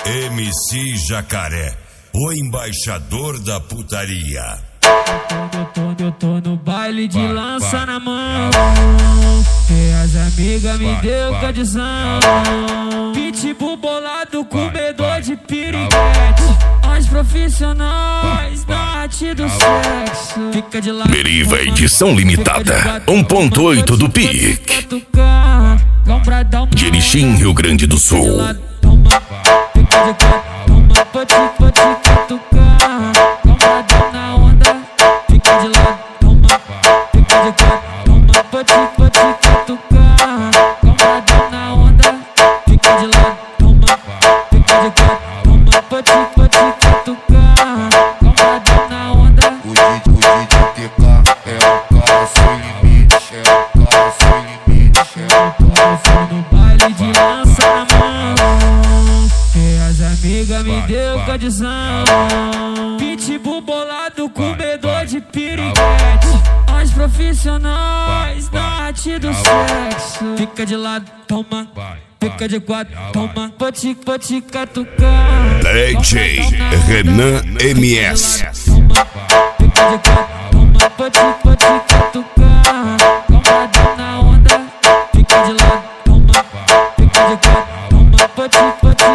MC Jacaré, o embaixador da putaria. Eu tô no baile de lança na mão, e as amigas me deu condição. Pitbull bolado, comedor de piriguete. Os profissionais da arte do sexo. Fica de lado. Deriva edição limitada 1.8 do PIC. De Erechim, Rio Grande do Sul. Fica de quatro, pode catucar. Compradão na onda, fica de lado, toma. Fica de quatro, pode catucar. Compradão na onda, fica de lado, toma. Fica de quatro, pode catucar. Compradão na onda. O DJ TK é o cara sem limite, é o cara sem limite, Eu tô no baile de lança na mão, e as amigas me deu condição. Pitbull bolado, comedor de piriguete. Os profissionais da arte do sexo. Fica de lado, toma. Fica de quatro, toma. Pode catucar. DJ Renan MS. Fica de quatro, toma. Pode catucar. Compradão na onda. Fica de lado, toma. Fica de quatro, toma. Pode